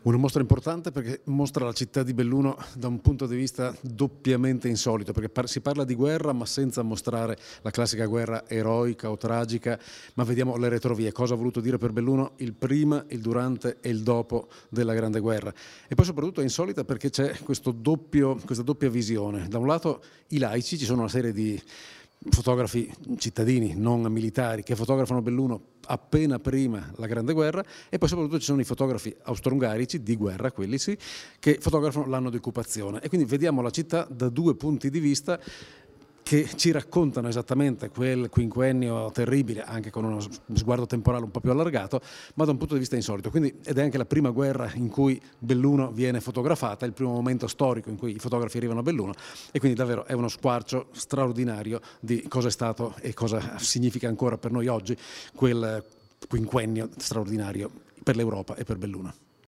Una mostra importante perché mostra la città di Belluno da un punto di vista doppiamente insolito, perché si parla di guerra ma senza mostrare la classica guerra eroica o tragica, ma vediamo le retrovie, cosa ha voluto dire per Belluno il prima, il durante e il dopo della Grande Guerra. E poi soprattutto è insolita perché c'è questa doppia visione. Da un lato i laici, ci sono una serie di fotografi cittadini, non militari, che fotografano Belluno appena prima la Grande Guerra, e poi soprattutto ci sono i fotografi austro-ungarici di guerra, quelli sì, che fotografano l'anno di occupazione. E quindi vediamo la città da due punti di vista che ci raccontano esattamente quel quinquennio terribile, anche con uno sguardo temporale un po' più allargato, ma da un punto di vista insolito. Quindi, ed è anche la prima guerra in cui Belluno viene fotografata, il primo momento storico in cui i fotografi arrivano a Belluno, e quindi davvero è uno squarcio straordinario di cosa è stato e cosa significa ancora per noi oggi quel quinquennio straordinario per l'Europa e per Belluno.